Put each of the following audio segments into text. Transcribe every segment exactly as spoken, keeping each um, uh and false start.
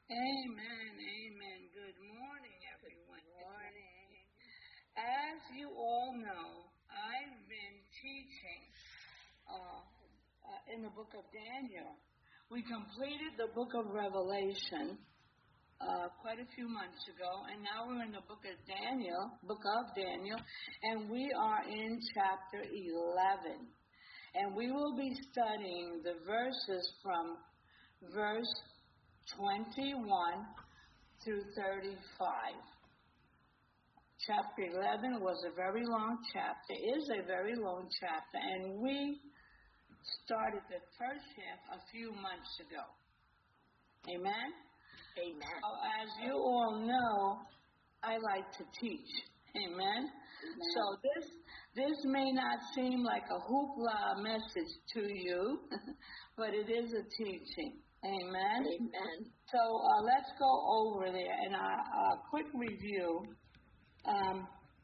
Amen, amen. Good morning, everyone. Good morning. As you all know, I've been teaching uh, uh, in the book of Daniel. We completed the book of Revelation uh, quite a few months ago, and now we're in the book of Daniel, book of Daniel, and we are in chapter eleven. And we will be studying the verses from verse twenty-one through thirty-five. Chapter eleven was a very long chapter, is a very long chapter, and we started the first half a few months ago. Amen? Amen. So as you all know, I like to teach. Amen? Amen. So this this may not seem like a hoopla message to you, but it is a teaching. Amen? Amen. So uh, let's go over there and a uh, quick review. Um,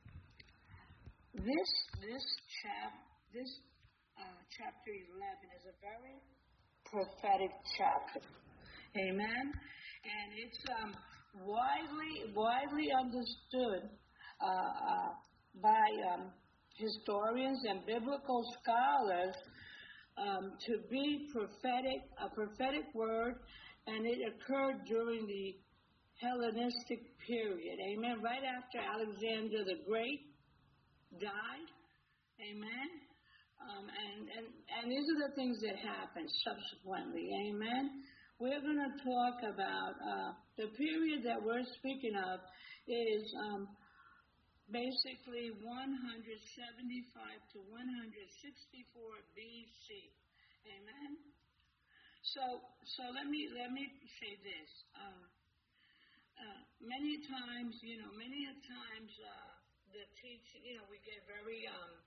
this this chap this uh, chapter eleven is a very prophetic chapter. Amen? And it's um, widely widely understood uh, uh, by um, historians and biblical scholars um, to be prophetic, a prophetic word, and it occurred during the Hellenistic period. Amen. Right after Alexander the Great died. Amen. Um, and, and, and these are the things that happened subsequently. Amen. We're going to talk about uh, the period that we're speaking of is um, basically one seventy-five to one sixty-four B C. Amen. So, so let me let me say this. Uh, uh, many times, you know, many a times uh, the teaching, you know, we get very um,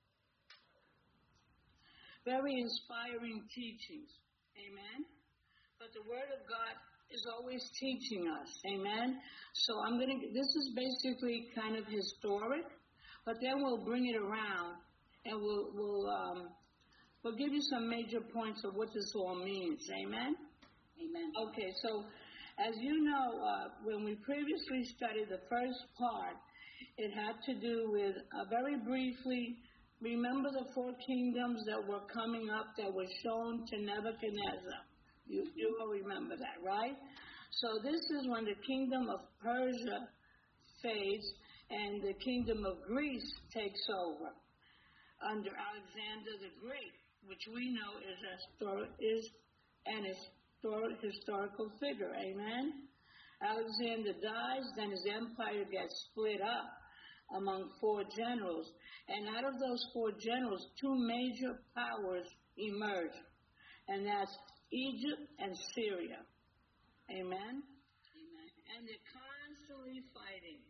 very inspiring teachings. Amen. But the Word of God is always teaching us. Amen. So I'm going to, this is basically kind of historic, but then we'll bring it around and we'll, we'll, um, we'll give you some major points of what this all means. Amen. Amen. Okay, so as you know, uh, when we previously studied the first part, it had to do with, uh, very briefly, remember the four kingdoms that were coming up that were shown to Nebuchadnezzar. You, you will remember that, right? So this is when the kingdom of Persia fades and the kingdom of Greece takes over under Alexander the Great, which we know is, a histor- is an histor- historical figure. Amen? Alexander dies, then his empire gets split up among four generals. And out of those four generals, two major powers emerge. And that's Egypt and Syria. Amen? Amen. And they're constantly fighting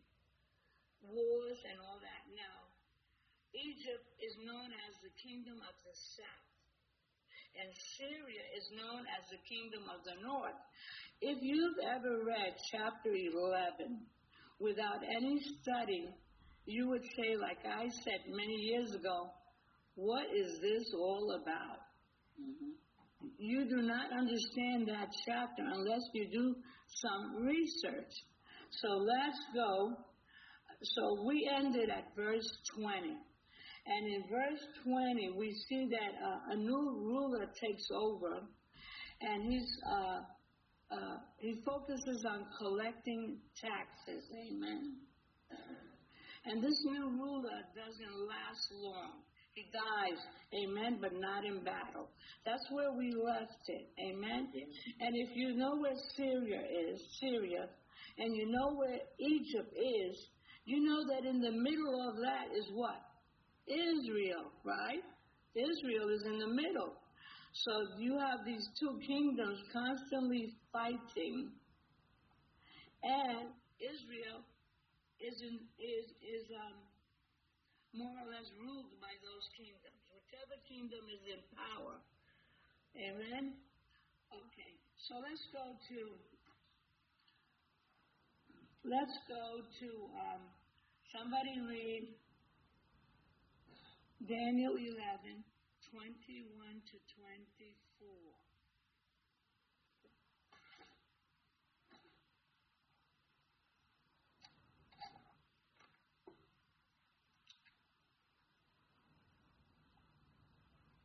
wars and all that. Now, Egypt is known as the kingdom of the south. And Syria is known as the kingdom of the north. If you've ever read chapter eleven without any study, you would say, like I said many years ago, what is this all about? Mm-hmm. You do not understand that chapter unless you do some research. So let's go. So we ended at verse twenty. And in verse twenty, we see that uh, a new ruler takes over. And he's, uh, uh, he focuses on collecting taxes. Amen. And this new ruler doesn't last long. He dies, amen, but not in battle. That's where we left it, amen? And if you know where Syria is, Syria, and you know where Egypt is, you know that in the middle of that is what? Israel, right? Israel is in the middle. So you have these two kingdoms constantly fighting, and Israel is, in, is, is um, more or less ruled by those kingdoms, whichever kingdom is in power. Amen? Okay, so let's go to, let's go to, um, somebody read Daniel eleven, twenty-one to twenty-four.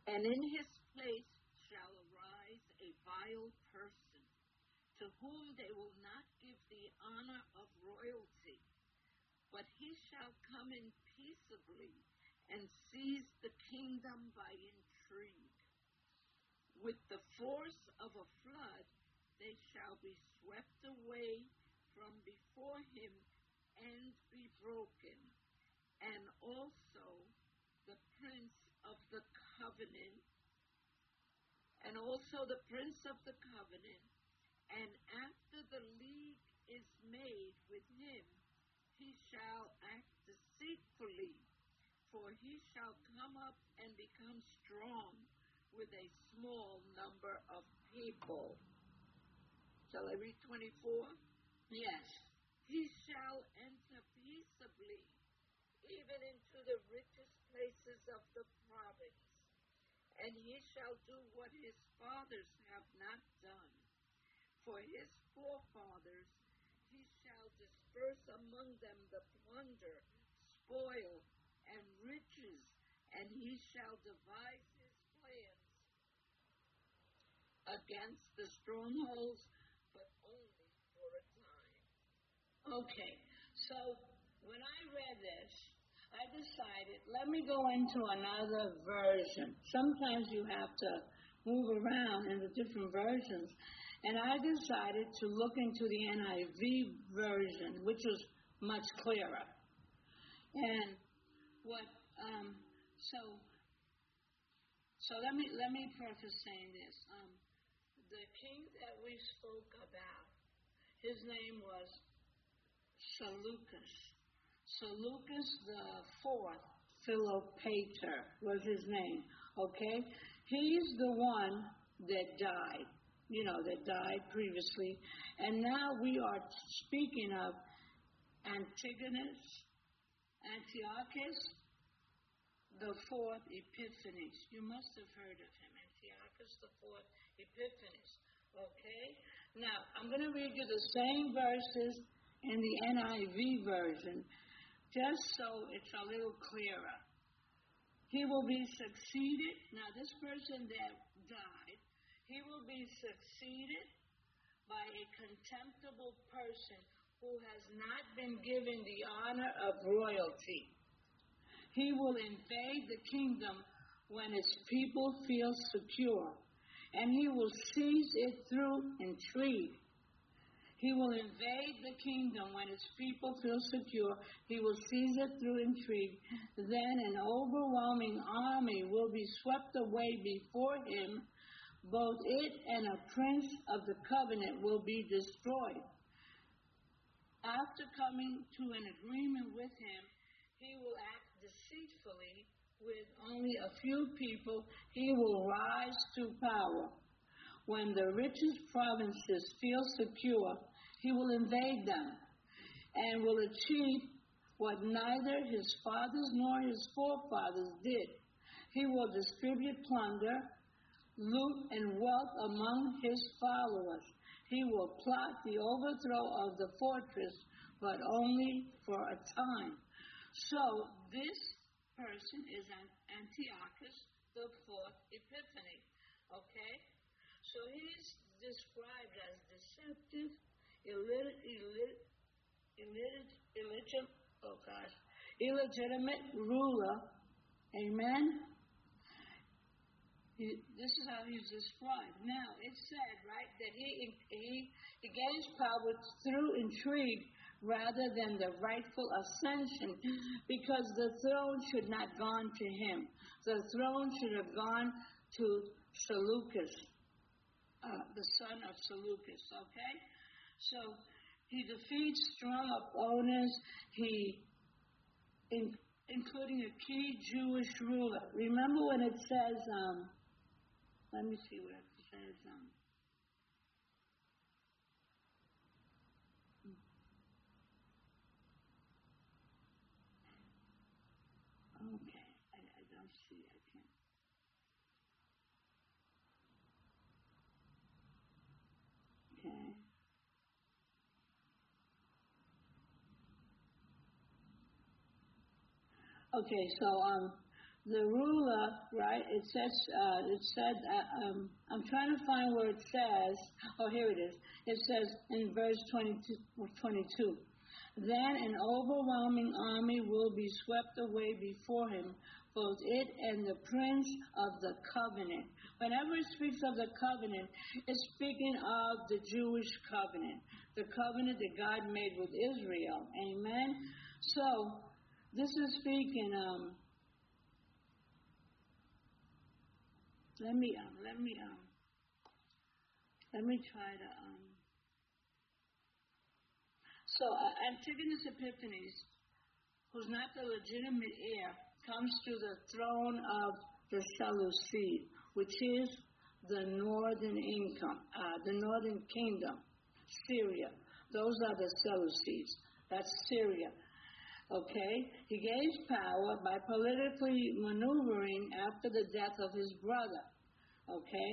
And in his place shall arise a vile person, to whom they will not give the honor of royalty, but he shall come in peaceably and seize the kingdom by intrigue. With the force of a flood they shall be swept away from before him and be broken, and also the prince of the covenant, and also the prince of the covenant, and after the league is made with him, he shall act deceitfully, for he shall come up and become strong with a small number of people. Shall I read twenty-four? Yes. He shall enter peaceably, even into the richest places of the province, and he shall do what his fathers have not done. For his forefathers he shall disperse among them the plunder, spoil, and riches, and he shall devise his plans against the strongholds, but only for a time. Okay, so when I read this, I decided, let me go into another version. Sometimes you have to move around in the different versions. And I decided to look into the N I V version, which was much clearer. And what, um, so, so let me let me preface saying this. Um, the king that we spoke about, his name was Seleucus. Seleucus the fourth, Philopator was his name. Okay, he's the one that died. You know, that died previously. And now we are speaking of Antigonus, Antiochus, the fourth Epiphanes. You must have heard of him, Antiochus the fourth Epiphanes. Okay? Now, I'm going to read you the same verses in the N I V version, just so it's a little clearer. He will be succeeded. Now, this person that died, he will be succeeded by a contemptible person who has not been given the honor of royalty. He will invade the kingdom when its people feel secure, and he will seize it through intrigue. He will invade the kingdom when its people feel secure. He will seize it through intrigue. Then an overwhelming army will be swept away before him. Both it and a prince of the covenant will be destroyed. After coming to an agreement with him, he will act deceitfully with only a few people. He will rise to power. When the richest provinces feel secure, he will invade them and will achieve what neither his fathers nor his forefathers did. He will distribute plunder, loot, and wealth among his followers. He will plot the overthrow of the fortress, but only for a time. So this person is Antiochus the fourth Epiphany. Okay? So he's described as deceptive, illit- illit- illit- illegit- oh gosh, illegitimate ruler. Amen? He, this is how he's described. Now, it said, right, that he, he, he gains power through intrigue rather than the rightful ascension, because the throne should not have gone to him. The throne should have gone to Seleucus, uh, the son of Seleucus, okay? So he defeats strong opponents, he, in, including a key Jewish ruler. Remember when it says, um, let me see what it says. Um, okay, I, I don't see. I can't. Okay. Okay, so um, the ruler, right? It says, uh, it said, uh, um, I'm trying to find where it says, oh, here it is. It says in verse twenty-two, twenty-two, then an overwhelming army will be swept away before him, both it and the prince of the covenant. Whenever it speaks of the covenant, it's speaking of the Jewish covenant, the covenant that God made with Israel. Amen? So, this is speaking, um, let me, um, let me, um, let me try to, um, so uh, Antigonus Epiphanes, who's not the legitimate heir, comes to the throne of the Seleucid, which is the northern income, uh, the northern kingdom, Syria. Those are the Seleucids. That's Syria. Okay? He gains power by politically maneuvering after the death of his brother. Okay?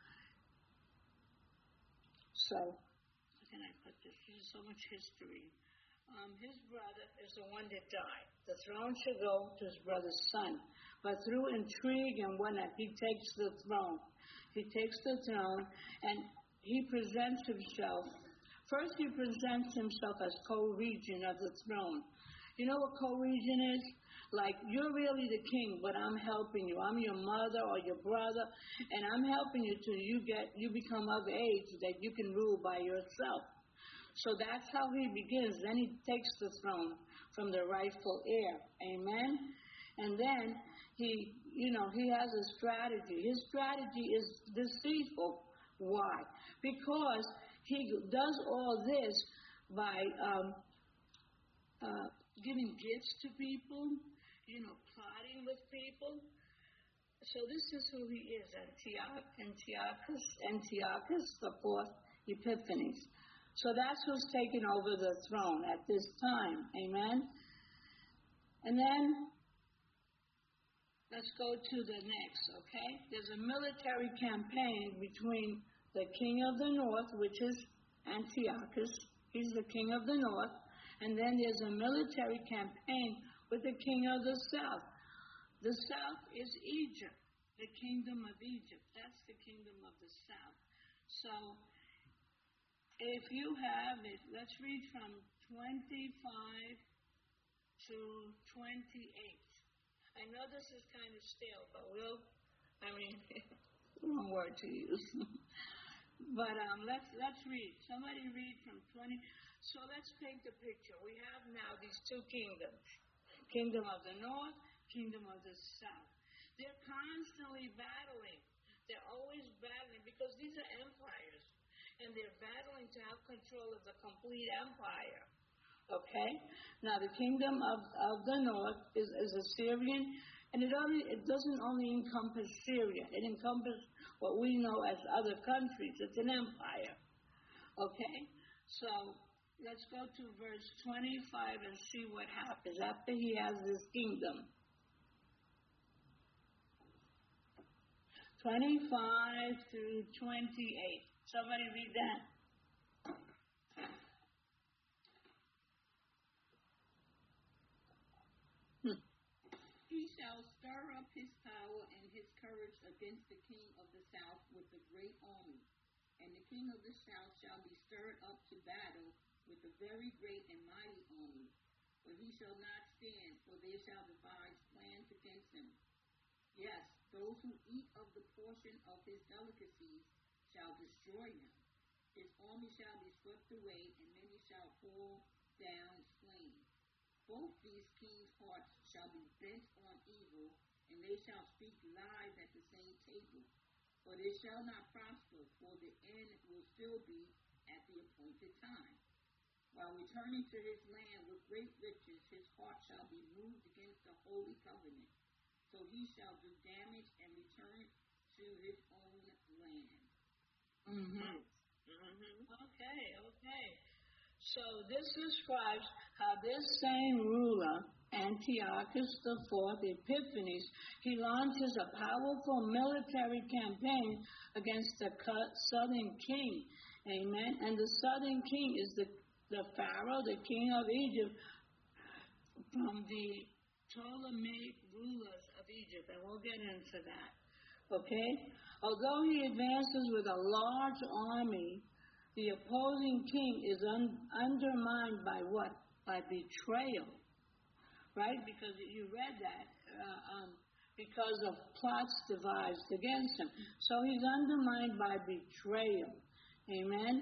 So, how can I put this? There's so much history. Um, his brother is the one that died. The throne should go to his brother's son. But through intrigue and whatnot, he takes the throne. He takes the throne and he presents himself. First, he presents himself as co-regent of the throne. You know what co-regent is? Like, you're really the king, but I'm helping you. I'm your mother or your brother, and I'm helping you till you get, you become of age that you can rule by yourself. So that's how he begins. Then he takes the throne from the rightful heir. Amen? And then he, you know, he has a strategy. His strategy is deceitful. Why? Because he does all this by um, uh, giving gifts to people, you know, plotting with people. So this is who he is, Antioch, Antiochus, Antiochus, the fourth Epiphanes. So that's who's taken over the throne at this time. Amen? And then, let's go to the next, okay? There's a military campaign between the king of the north, which is Antiochus. He's the king of the north. And then there's a military campaign with the king of the south. The south is Egypt, the kingdom of Egypt. That's the kingdom of the south. So, if you have it, let's read from twenty-five to twenty-eight. I know this is kind of stale, but we'll, I mean, wrong word to use. But um, let's let's read. Somebody read from twenty. So let's paint the picture. We have now these two kingdoms. Kingdom of the north, kingdom of the south. They're constantly battling. They're always battling because these are empires. And they're battling to have control of the complete empire. Okay? Now, the kingdom of, of the north is, is Assyrian, and it only it doesn't only encompass Syria. It encompasses what we know as other countries. It's an empire. Okay? So, let's go to verse twenty-five and see what happens after he has this kingdom. twenty-five through twenty-eight. Somebody read that. Hmm. He shall stir up his power and his courage against the king of the south with a great army. And the king of the south shall be stirred up to battle with a very great and mighty army. For he shall not stand, for they shall devise plans against him. Yes, those who eat of the portion of his delicacies shall destroy him. His army shall be swept away, and many shall fall down slain. Both these kings' hearts shall be bent on evil, and they shall speak lies at the same table. For they shall not prosper, for the end will still be at the appointed time. While returning to his land with great riches, his heart shall be moved against the holy covenant. So he shall do damage and return to his own land. Mm-hmm. Mm-hmm. Okay, okay. So this describes how this same ruler, Antiochus the fourth, Epiphanes, he launches a powerful military campaign against the southern king. Amen. And the southern king is the, the Pharaoh, the king of Egypt, from the Ptolemaic rulers of Egypt, and we'll get into that. Okay? Although he advances with a large army, the opposing king is un- undermined by what? By betrayal. Right? Because you read that. Uh, um, because of plots devised against him. So he's undermined by betrayal. Amen?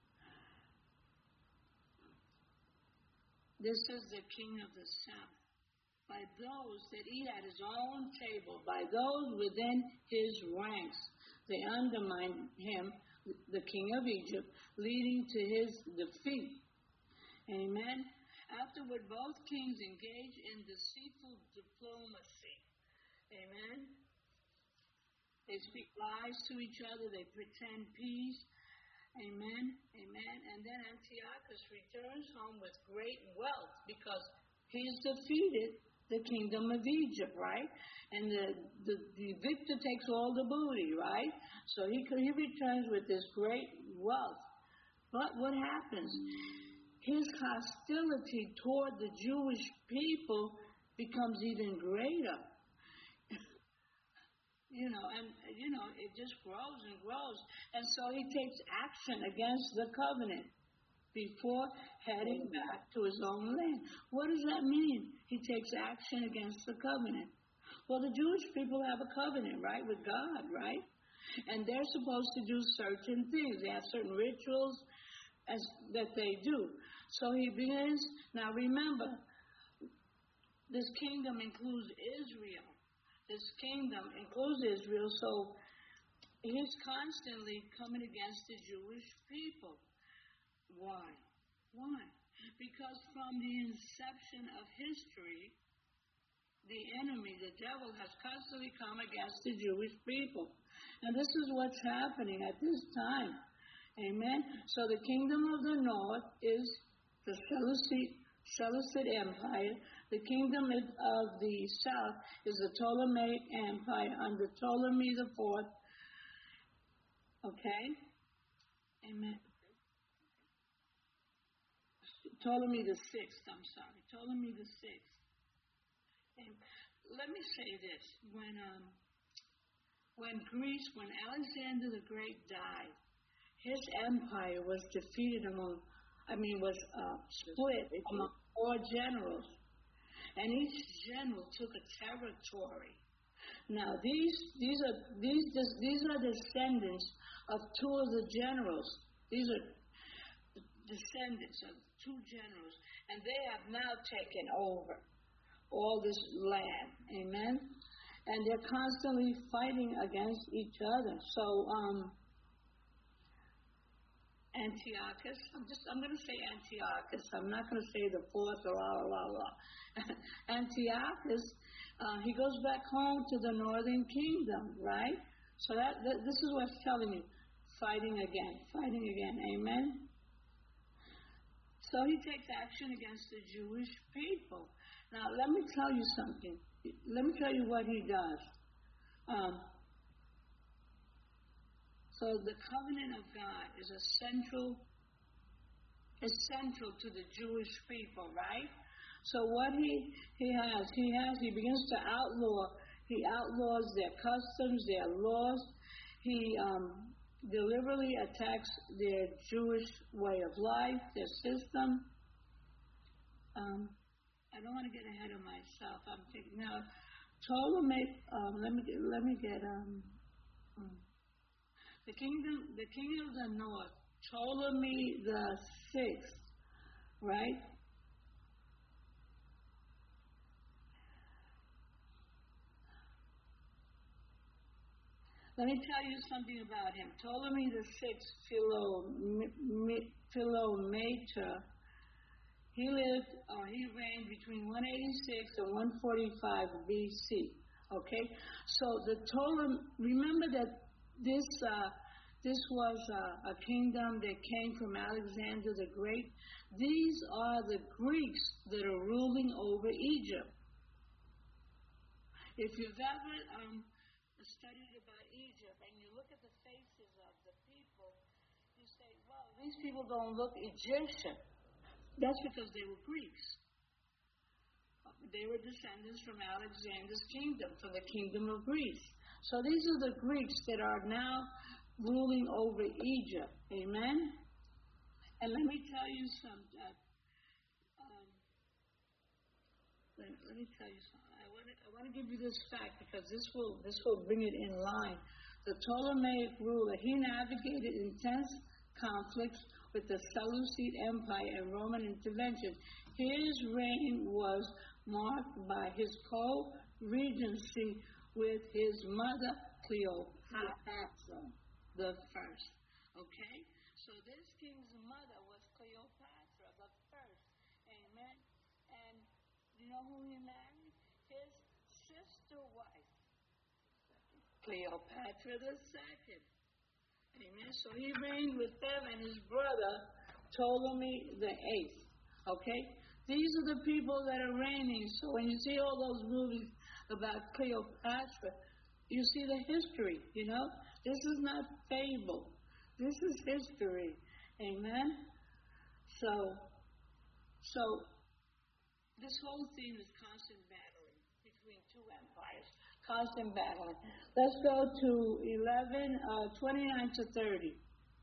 This is the king of the south. By those that eat at his own table, by those within his ranks, they undermine him, the king of Egypt, leading to his defeat. Amen? Afterward, both kings engage in deceitful diplomacy. Amen? They speak lies to each other. They pretend peace. Amen? Amen? And then Antiochus returns home with great wealth because he's defeated the kingdom of Egypt, right? And the, the, the victor takes all the booty, right? So he, he returns with this great wealth. But what happens? His hostility toward the Jewish people becomes even greater. You know, and, you know, it just grows and grows. And so he takes action against the covenant before heading back to his own land. What does that mean? He takes action against the covenant. Well, the Jewish people have a covenant, right, with God, right? And they're supposed to do certain things. They have certain rituals as, that they do. So he begins, now remember, this kingdom includes Israel. This kingdom includes Israel, so he's constantly coming against the Jewish people. Why? Why? Because from the inception of history, the enemy, the devil, has constantly come against the Jewish people. And this is what's happening at this time. Amen? So the kingdom of the north is the Seleucid, Seleucid Empire. The kingdom of the south is the Ptolemaic Empire under Ptolemy the Fourth. Okay? Amen. Ptolemy the Sixth, I'm sorry. Ptolemy the Sixth. And let me say this. When um, when Greece, when Alexander the Great died, his empire was defeated among, I mean, was uh, split among four generals. And each general took a territory. Now these these are these these are descendants of two of the generals. These are descendants of two generals, and they have now taken over all this land. Amen. And they're constantly fighting against each other. So um, Antiochus, I'm just I'm going to say Antiochus. I'm not going to say the fourth or la la la la. Antiochus, uh, he goes back home to the northern kingdom, right? So that, that this is what's telling you, fighting again, fighting again, amen? So he takes action against the Jewish people. Now, let me tell you something. Let me tell you what he does. Um, so the covenant of God is essential, essential to the Jewish people, right? So what he, he has, he has, he begins to outlaw, he outlaws their customs, their laws. He um, deliberately attacks their Jewish way of life, their system. Um, I don't want to get ahead of myself. I'm thinking now, Ptolemy. Um, let me get, let me get um, um, the kingdom, the king of the north, Ptolemy the sixth, right? Let me tell you something about him. Ptolemy the sixth, Philometor, he lived, or uh, he reigned between one eighty-six and one forty-five B C. Okay, so the Ptolemy. Remember that this uh, this was uh, a kingdom that came from Alexander the Great. These are the Greeks that are ruling over Egypt. If you've ever um, studied about Egypt and you look at the faces of the people, you say, well, these people don't look Egyptian. That's because they were Greeks. they were descendants from Alexander's kingdom, from the kingdom of Greece. So these are the Greeks that are now ruling over Egypt. Amen? And let me tell you something. Um, let, let me tell you something. I want to I want to give you this fact because this will this will bring it in line. The Ptolemaic ruler, he navigated intense conflicts with the Seleucid Empire and Roman intervention. His reign was marked by his co-regency with his mother Cleopatra the first. Okay? So this king's mother was Cleopatra the first. Amen? And you know who he married? His sister wife, Cleopatra the second. Amen? So he reigned with them and his brother Ptolemy the eighth. Okay? These are the people that are reigning. So when you see all those movies about Cleopatra, you see the history, you know? This is not fable. This is history. Amen? So, so this whole theme is constant battling between two empires. Constant battling. Let's go to eleven, uh, twenty-nine to thirty.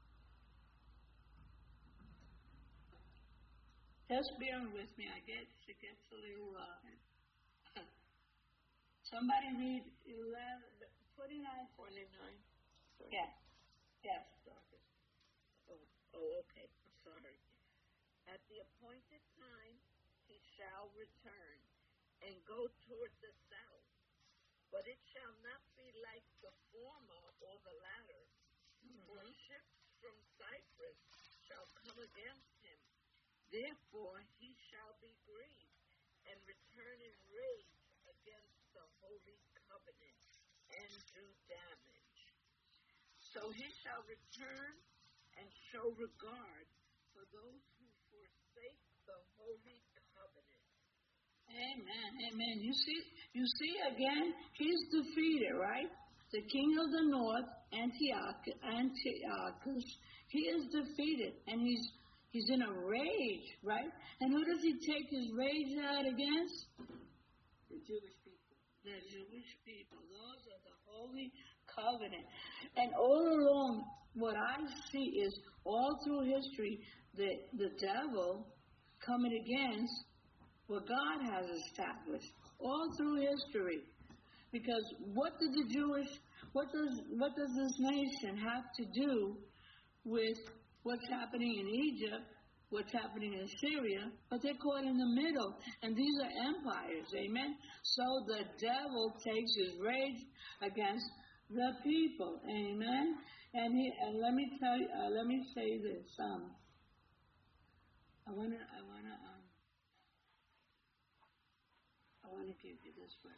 Just bear with me. I get it gets a little. Uh, somebody read eleven, twenty-nine, twenty-nine. Yeah. Yes. Oh, oh, okay. I'm sorry. At the appointed time, he shall return and go toward the south. But it shall not be like the former or the latter. Mm-hmm. For ships from Cyprus shall come against him. Therefore he shall be grieved and return in rage against the holy covenant and do damage. So he shall return and show regard for those who forsake the holy covenant. Amen, amen. You see, you see again, he's defeated, right? The king of the north, Antiochus, Antiochus, he is defeated, and he's he's in a rage, right? And who does he take his rage out against? The Jewish people. The Jewish people. Those are the holy covenant. And all along, what I see is all through history, the the devil coming against what God has established all through history. Because what did the Jewish, what does what does this nation have to do with what's happening in Egypt, what's happening in Syria? But they're caught in the middle, and these are empires, amen? So the devil takes his rage against the people, amen? And he, and let me tell you, uh, let me say this. Um, I wanna, I wanna. Um, I want to give you this word.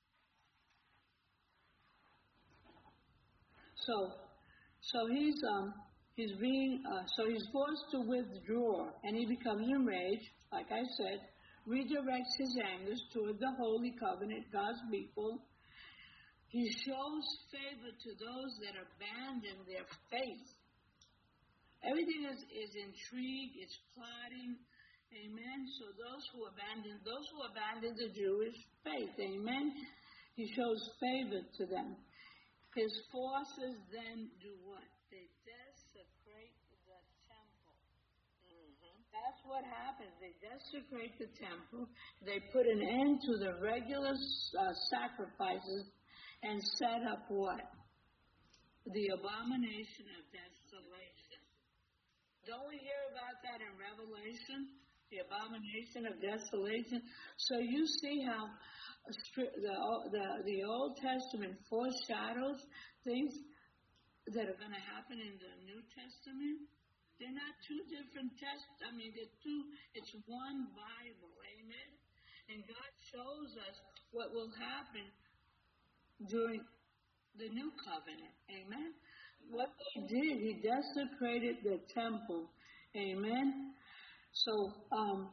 So, so he's um he's being uh, so he's forced to withdraw, and he becomes enraged. Like I said, redirects his anger toward the holy covenant, God's people. He shows favor to those that abandon their faith. Everything is is intrigue, it's plotting. Amen. So those who abandon, those who abandon the Jewish faith, amen, he shows favor to them. His forces then do what? They desecrate the temple. Mm-hmm. That's what happens. They desecrate the temple. They put an end to the regular uh, sacrifices and set up what? The abomination of desolation. Don't we hear about that in Revelation? The abomination of desolation. So you see how the, the, the Old Testament foreshadows things that are going to happen in the New Testament. They're not two different texts. I mean, they're two, it's one Bible. Amen? And God shows us what will happen during the New Covenant. Amen? What he did, he desecrated the temple. Amen? So, um,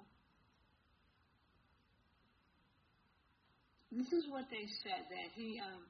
this is what they said that he um,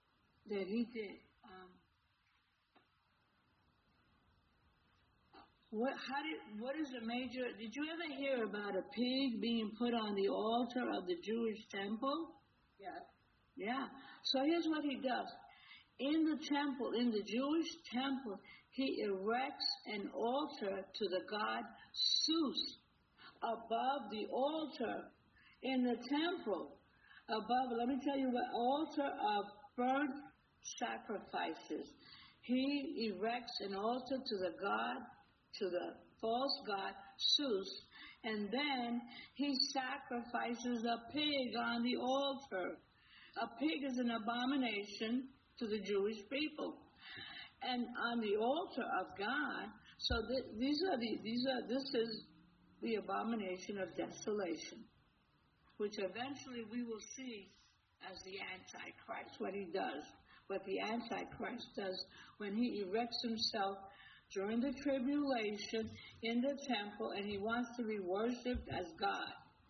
that he did. Um, What, how did, what is the major, did you ever hear about a pig being put on the altar of the Jewish temple? Yes. Yeah. So here's what he does. In the temple, in the Jewish temple, he erects an altar to the god Zeus above the altar in the temple. Above, let me tell you what, altar of burnt sacrifices. He erects an altar to the god, to the false god Zeus, and then he sacrifices a pig on the altar. A pig is an abomination to the Jewish people. And on the altar of God, so th- these are the these are this is the abomination of desolation, which eventually we will see as the Antichrist, what he does, what the Antichrist does when he erects himself during the tribulation in the temple and he wants to be worshipped as God.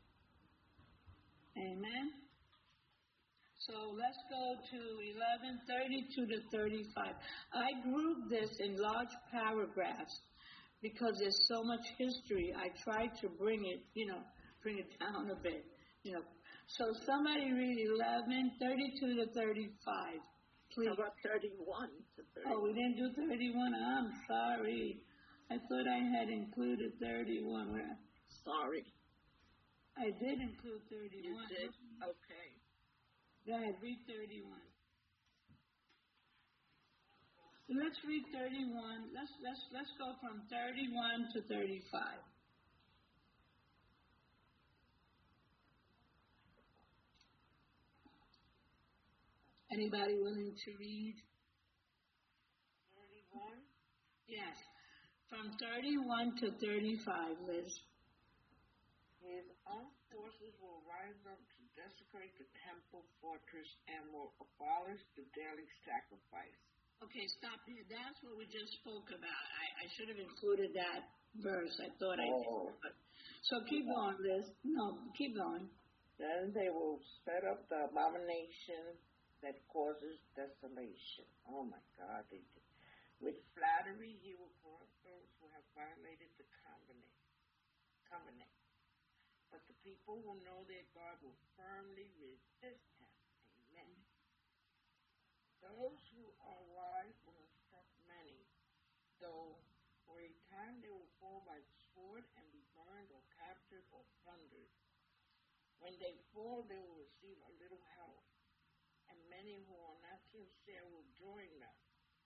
Amen. So let's go to eleven thirty-two to thirty-five. I grouped this in large paragraphs because there's so much history. I tried to bring it, you know, bring it down a bit, you know. So somebody read eleven thirty-two to thirty-five, please. How about thirty-one to thirty? Oh, we didn't do thirty-one. I'm sorry. I thought I had included thirty-one. Where? Sorry. I did include thirty-one. You did? Okay. Go ahead, read thirty-one. Let's read thirty-one. Let's let's let's go from thirty-one to thirty-five. Anybody willing to read? thirty-one? Yes. From thirty-one to thirty-five, Liz. His own forces will rise up to desecrate the temple fortress and will abolish the daily sacrifice. Okay, stop here. That's what we just spoke about. I, I should have included that verse. I thought I Oh. did. But, so keep going, Liz. No, keep going. Then they will set up the abomination that causes desolation. Oh my God, they did. With flattery, he will corrupt those who have violated the covenant. Covenant. But the people who know their God will firmly resist him. Amen. Those who are wise will instruct many, though for a time they will fall by the sword and be burned or captured or plundered. When they fall, they will receive a little help, and many who are not sincere will join them.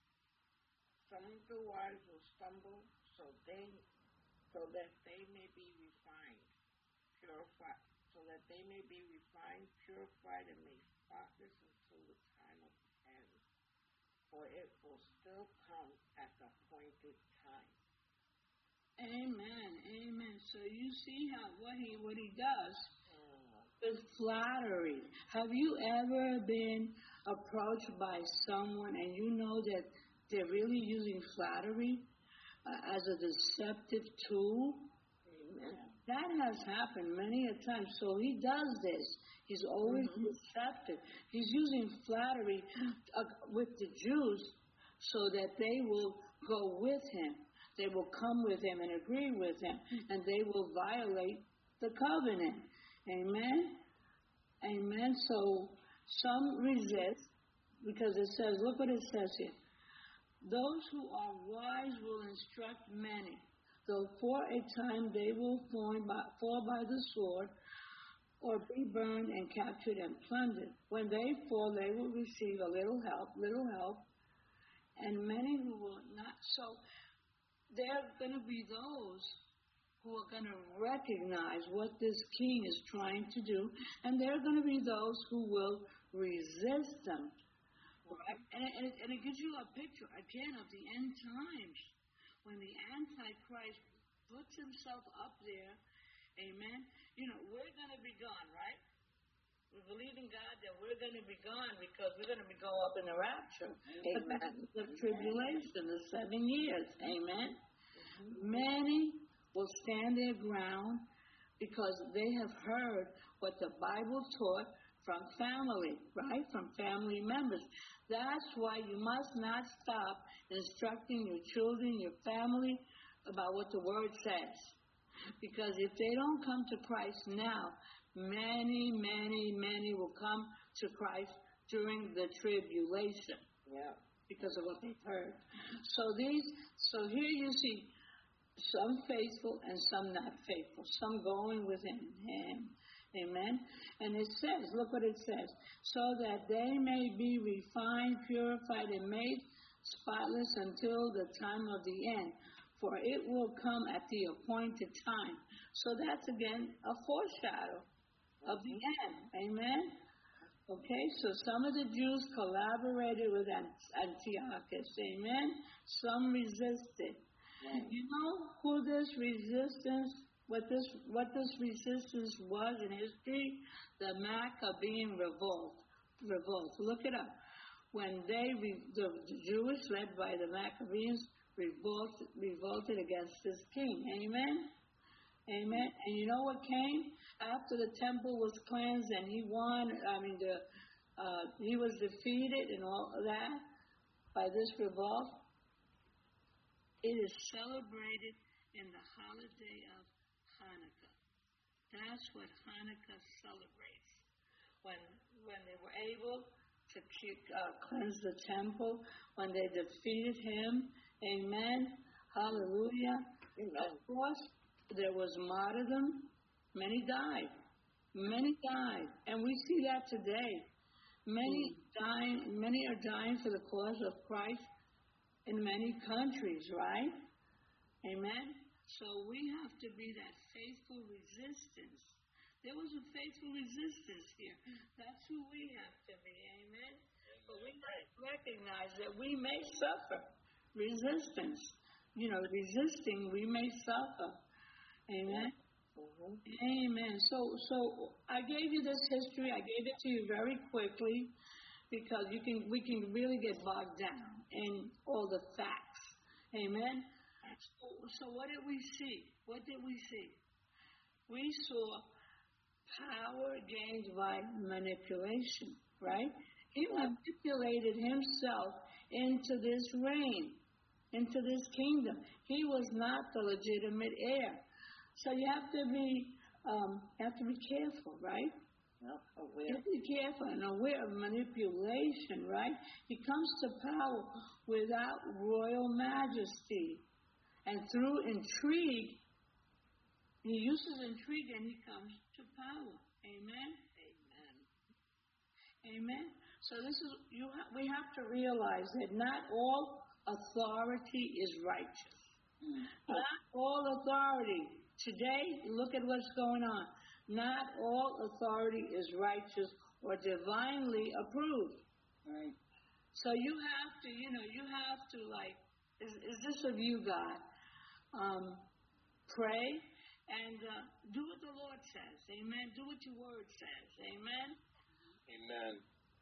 Some of the wise will stumble, so they, so that they may be refined. Purified, so that they may be refined, purified, and made spotless until the time of the end. For it will still come at the appointed time. Amen. Amen. So you see how what he what he does Mm. with flattery. Have you ever been approached by someone and you know that they're really using flattery uh, as a deceptive tool? Amen. That has happened many a time. So he does this. He's always Mhm. deceptive. He's using flattery uh, with the Jews so that they will go with him. They will come with him and agree with him. And they will violate the covenant. Amen? Amen. So some resist because it says, look what it says here. Those who are wise will instruct many. Though for a time they will fall by, fall by the sword or be burned and captured and plundered. When they fall, they will receive a little help, little help, and many who will not. So there are going to be those who are going to recognize what this king is trying to do, and there are going to be those who will resist them. Right? And, it, and, it, and it gives you a picture, again, of the end times. When the Antichrist puts himself up there, amen, you know, we're going to be gone, right? We believe in God that we're going to be gone because we're going to be go up in the rapture. Amen. The tribulation, the seven years, amen. Mm-hmm. Many will stand their ground because they have heard what the Bible taught from family, right? From family members. That's why you must not stop instructing your children, your family, about what the Word says. Because if they don't come to Christ now, many, many, many will come to Christ during the tribulation. Yeah. Because of what they've heard. So these, so here you see some faithful and some not faithful. Some going with him. Amen. And it says, look what it says. So that they may be refined, purified, and made spotless until the time of the end. For it will come at the appointed time. So that's again a foreshadow of the end. Amen. Okay, so some of the Jews collaborated with Antiochus. Amen. Some resisted. Right. You know who this resistance, what this, what this resistance was in history? The Maccabean revolt. Revolt. Look it up. When they, the Jewish led by the Maccabees, revolted, revolted against this king. Amen. Amen. And you know what came after the temple was cleansed and he won? I mean, the uh, he was defeated and all of that by this revolt. It is celebrated in the holiday of Hanukkah. That's what Hanukkah celebrates. When when they were able to keep, uh, cleanse the temple, when they defeated him. Amen. Hallelujah. Amen. Of course, there was martyrdom. Many died. Many died. And we see that today. Many mm. dying, many are dying for the cause of Christ in many countries, right? Amen. So we have to be that faithful resistance. There was a faithful resistance here. That's who we have to be. Amen. But we must recognize that we may suffer resistance. You know, resisting, we may suffer. Amen. Mm-hmm. Amen. So, so I gave you this history. I gave it to you very quickly because you can, we can really get bogged down in all the facts. Amen. So, so what did we see? What did we see? We saw power gained by manipulation, right? He manipulated himself into this reign, into this kingdom. He was not the legitimate heir. So you have to be, um, have to be careful, right? Yep, aware. You have to be careful and aware of manipulation, right? He comes to power without royal majesty. And through intrigue, he uses intrigue and he comes to power. Amen? Amen. Amen. So this is, you ha- we have to realize that not all authority is righteous. Mm. Not all authority. Today, look at what's going on. Not all authority is righteous or divinely approved. Right. So you have to, you know, you have to like, is, is this of you, God? Um, pray and uh, do what the Lord says. Amen. Do what your word says. Amen. Amen.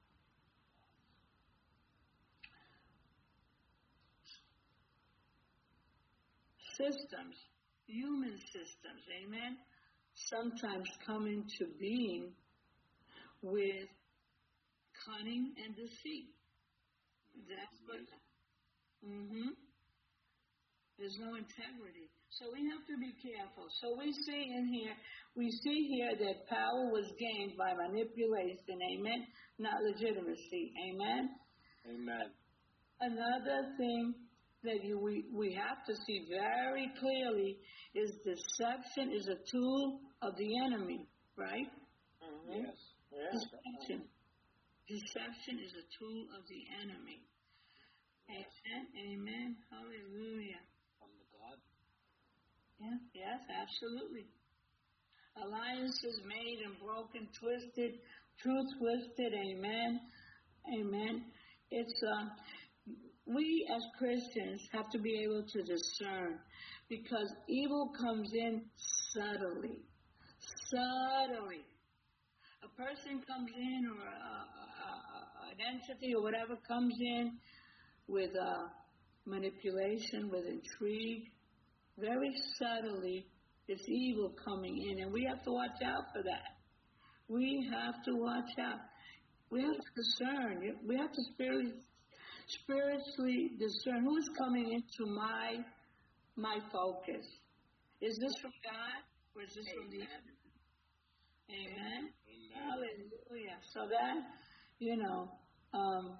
Systems, human systems, amen, sometimes come into being with cunning and deceit. That's what, mm-hmm. There's no integrity. So we have to be careful. So we see in here, we see here that power was gained by manipulation, amen, not legitimacy, amen. Amen. Another thing that you, we, we have to see very clearly is deception is a tool of the enemy, right? Mm-hmm. Yes. Yeah. Deception. Deception is a tool of the enemy. Yes. Amen. Amen. Hallelujah. From the God. Yeah. Yes, absolutely. Alliances made and broken, twisted, truth twisted. Amen. Amen. It's uh, we as Christians have to be able to discern because evil comes in subtly. Subtly. A person comes in or a, a, a, an entity or whatever comes in with uh, manipulation, with intrigue. Very subtly, it's evil coming in, and we have to watch out for that. We have to watch out. We have to discern. We have to spiritually, spiritually discern who is coming into my my focus. Is this from God or is this from the Amen. Amen? Amen. Hallelujah. So that, you know, um,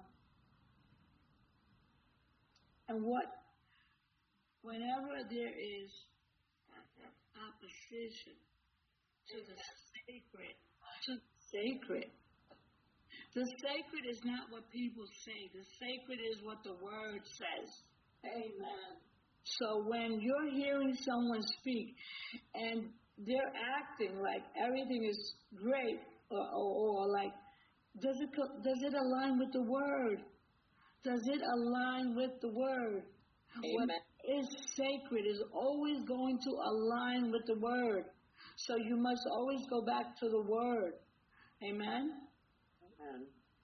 and what, whenever there is opposition to the sacred, to the sacred, the sacred is not what people say. The sacred is what the word says. Amen. So when you're hearing someone speak and they're acting like everything is great, or, or, or like, does it co- does it align with the word? Does it align with the word? What Amen. is sacred is always going to align with the word. So you must always go back to the word. Amen? Amen.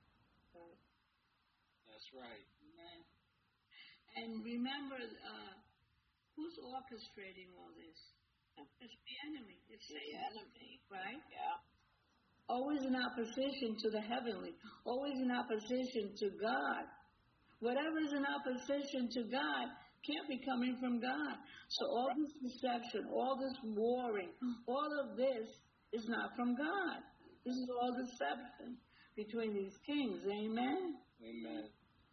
That's right. Amen. And remember, uh, who's orchestrating all this? It's the enemy. It's The Satan, enemy. right? Yeah. Always in opposition to the heavenly. Always in opposition to God. Whatever is in opposition to God can't be coming from God. So all this deception, all this warring, all of this is not from God. This is all deception between these kings. Amen? Amen.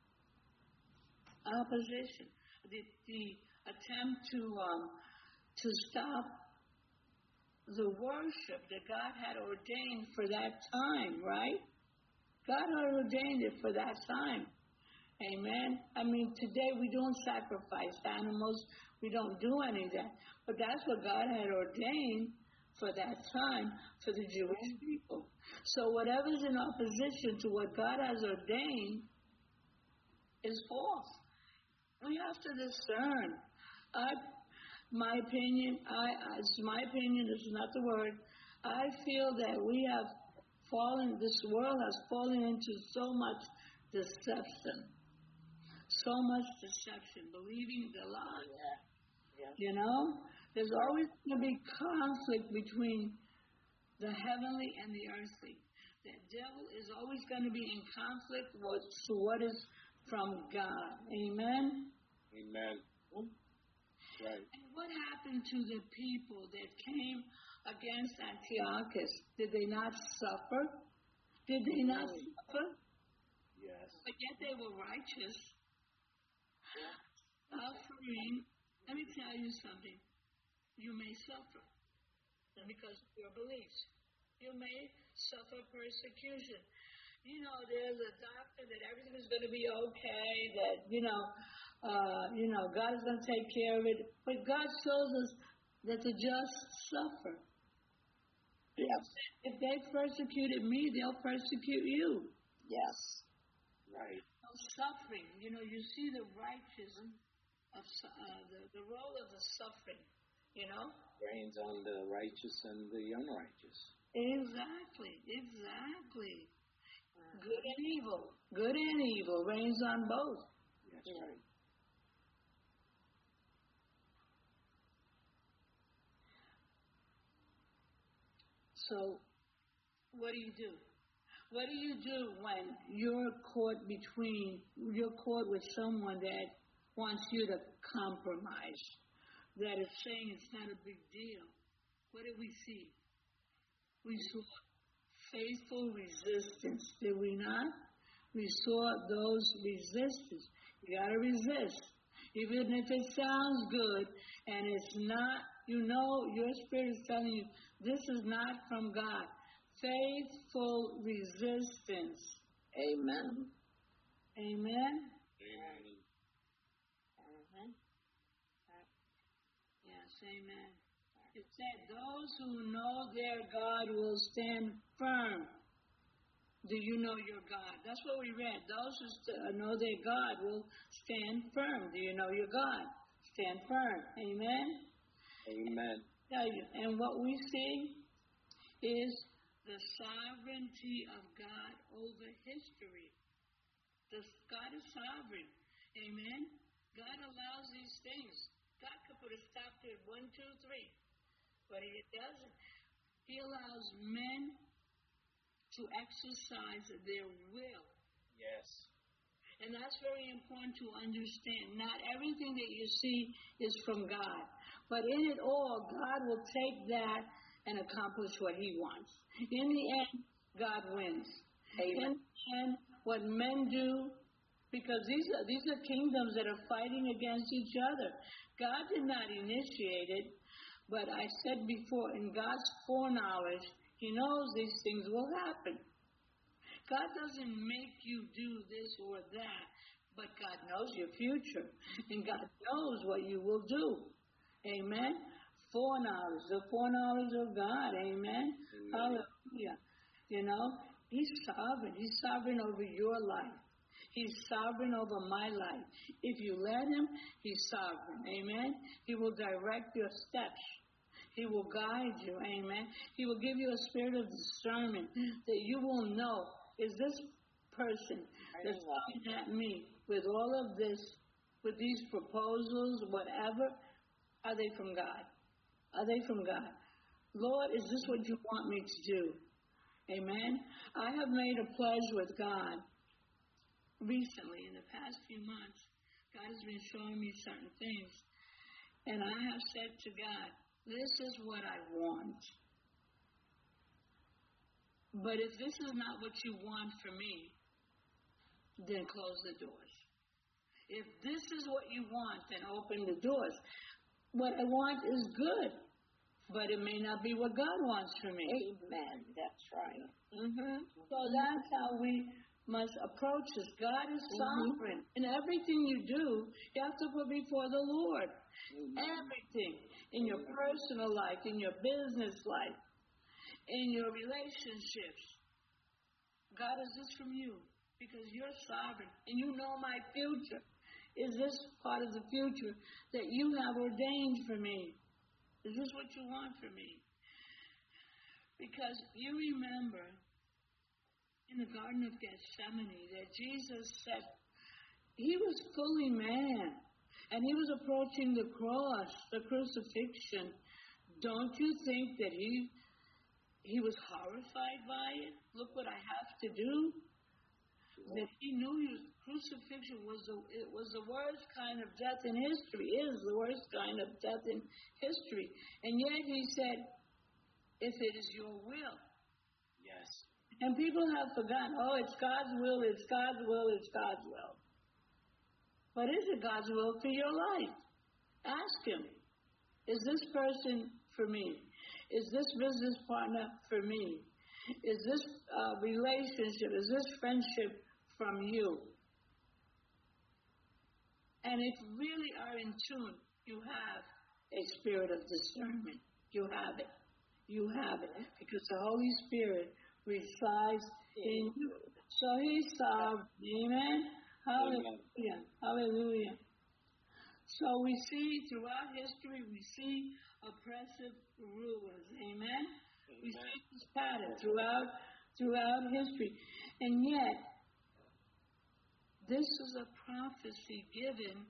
Opposition. The, the attempt to um, to stop the worship that God had ordained for that time, right? God had ordained it for that time. Amen. I mean, today we don't sacrifice animals. We don't do any of that. But that's what God had ordained for that time for the Jewish people. So whatever's in opposition to what God has ordained is false. We have to discern. I, my opinion, I, it's my opinion, this is not the word. I feel that we have fallen, this world has fallen into so much deception. So much deception, believing the lie. Yeah. Yeah. You know, there's always going to be conflict between the heavenly and the earthly. The devil is always going to be in conflict with to what is from God. Amen. Amen. Right. And what happened to the people that came against Antiochus? Did they not suffer? Did they not suffer? Yes. But yet they were righteous. Suffering. Let me tell you something. You may suffer because of your beliefs. You may suffer persecution. You know, there's a doctor that everything is going to be okay, that, you know, uh, you know, God is going to take care of it. But God shows us that the just suffer. Yes. If they persecuted me, they'll persecute you. Yes. Right. No suffering. You know, you see the righteous of su- uh, the, the role of the suffering, you know? Reigns on the righteous and the unrighteous. Exactly, exactly. Good and evil. Good and evil reigns on both. That's right. So, what do you do? What do you do when you're caught between, you're caught with someone that wants you to compromise, that is saying it's not a big deal? What did we see? We saw faithful resistance, did we not? We saw those resistance. You got to resist. Even if it sounds good and it's not, you know, your spirit is telling you, this is not from God. Faithful resistance. Amen. Amen? Amen. Mm-hmm. Yes, amen. It said, those who know their God will stand firm. Do you know your God? That's what we read. Those who st- know their God will stand firm. Do you know your God? Stand firm. Amen? Amen. Tell you. And what we see is the sovereignty of God over history. The, God is sovereign. Amen? God allows these things. God could put a stop to it, one, two, three. But He doesn't. He allows men to exercise their will. Yes. And that's very important to understand. Not everything that you see is from God. But in it all, God will take that and accomplish what he wants. In the end, God wins. Amen. In the end, what men do, because these are, these are kingdoms that are fighting against each other. God did not initiate it, but I said before, in God's foreknowledge, he knows these things will happen. God doesn't make you do this or that, but God knows your future, and God knows what you will do. Amen? Foreknowledge, the foreknowledge of God. Amen? Amen. Hallelujah. You know, he's sovereign. He's sovereign over your life. He's sovereign over my life. If you let him, he's sovereign. Amen? He will direct your steps. He will guide you. Amen? He will give you a spirit of discernment that you will know, is this person that's coming at me with all of this, with these proposals, whatever, are they from God? Are they from God? Lord, is this what you want me to do? Amen? I have made a pledge with God recently, in the past few months. God has been showing me certain things. And I have said to God, this is what I want. But if this is not what you want for me, then close the doors. If this is what you want, then open the doors. What I want is good, but it may not be what God wants for me. Amen. That's right. Mm-hmm. So that's how we must approach this. God is sovereign. In everything you do, you have to put before the Lord. Mm-hmm. Everything. In your personal life, in your business life, in your relationships. God, is this from you? Because you're sovereign and you know my future. Is this part of the future that you have ordained for me? Is this what you want for me? Because you remember in the Garden of Gethsemane that Jesus said he was fully man and he was approaching the cross, the crucifixion. Don't you think that he he was horrified by it? Look what I have to do. That he knew his crucifixion was the, it was the worst kind of death in history, is the worst kind of death in history. And yet he said, if it is your will. Yes. And people have forgotten, oh, it's God's will, it's God's will, it's God's will. But is it God's will for your life? Ask him, is this person for me? Is this business partner for me? Is this uh, relationship, is this friendship from you? And if you really are in tune, you have a spirit of discernment. You have it. You have it. Because the Holy Spirit resides in you. So he's sovereign. Amen? Hallelujah. Hallelujah. So we see throughout history, we see oppressive rulers. Amen? We see this pattern throughout throughout history. And yet, this is a prophecy given.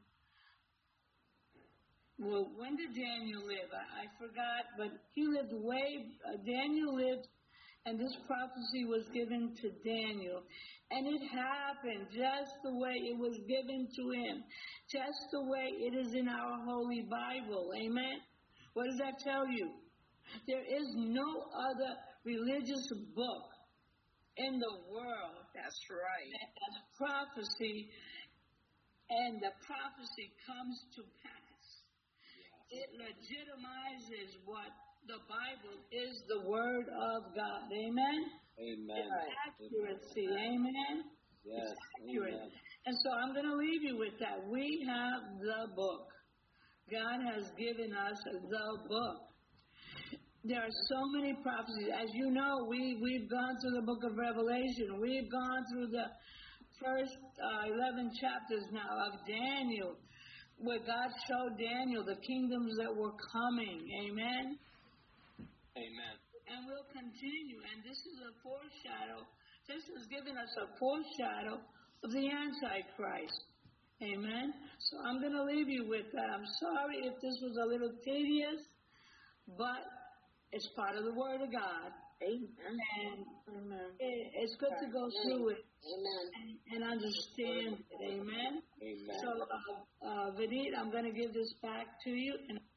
Well, when did Daniel live? I, I forgot, but he lived way, uh, Daniel lived, and this prophecy was given to Daniel. And it happened just the way it was given to him, just the way it is in our Holy Bible. Amen? What does that tell you? There is no other religious book in the world. That's right. That has prophecy, and the prophecy comes to pass. It legitimizes what the Bible is, the Word of God. Amen? Amen. Accuracy. Amen? Yes. It's accurate. Amen. And so I'm going to leave you with that. We have the book. God has given us the book. There are so many prophecies. As you know, we, we've gone through the book of Revelation. We've gone through the first uh, eleven chapters now of Daniel, where God showed Daniel the kingdoms that were coming. Amen? Amen. And we'll continue. And this is a foreshadow. This has given us a foreshadow of the Antichrist. Amen? So I'm going to leave you with that. I'm sorry if this was a little tedious, but It's part of the Word of God. Amen. And Amen. it, it's good to go through it Amen. and, and understand it. Amen? Amen. So, uh, uh, Vinit, I'm going to give this back to you. And